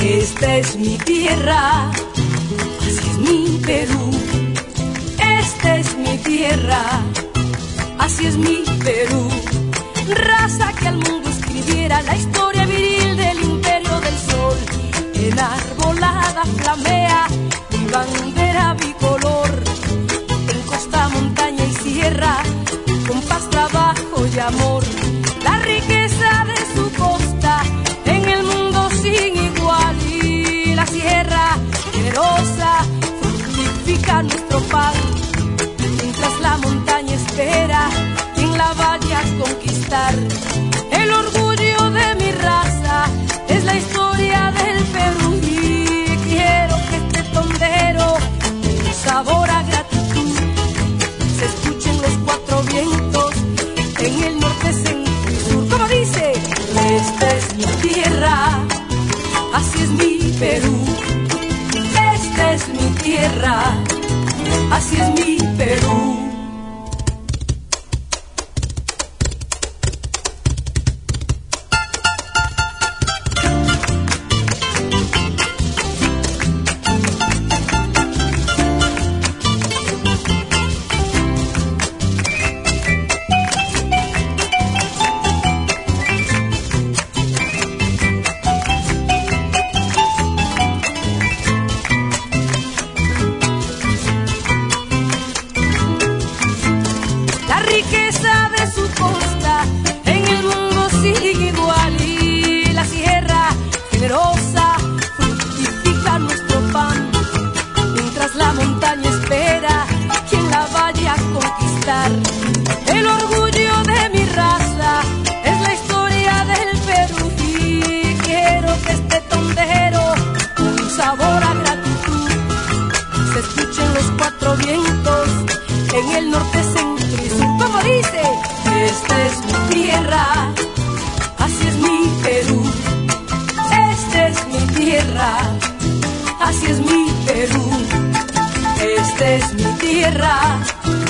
Esta es mi tierra, así es mi Perú. Esta es mi tierra, así es mi Perú. Raza que al mundo escribiera la historia viril del imperio del sol. Enarbolada flamea mi bandera bicolor. En costa, montaña y sierra, con paz, trabajo y amor. La riqueza de su costa en el mundo sin igual. Y la sierra generosa fructifica nuestro pan. Mientras la montaña espera quien la vaya a conquistar. El orgullo de mi raza es la historia del Perú. Y quiero que este tondero, un sabor a gratitud, se escuchen los cuatro vientos en el norte, centro y sur. Como dice, esta es mi tierra, así es mi Perú. Esta es mi tierra, así es mi Perú. Riqueza de su costa en el mundo sin igual. Y la sierra generosa fructifica nuestro pan. Mientras la montaña espera quien la vaya a conquistar. El orgullo de mi raza es la historia del Perú. Y quiero que este tondero, un sabor a gratitud, se escuchen los cuatro vientos en el norte, centro y sur. Como dice, esta es mi tierra, así es mi Perú. Esta es mi tierra, así es mi Perú. Esta es mi tierra,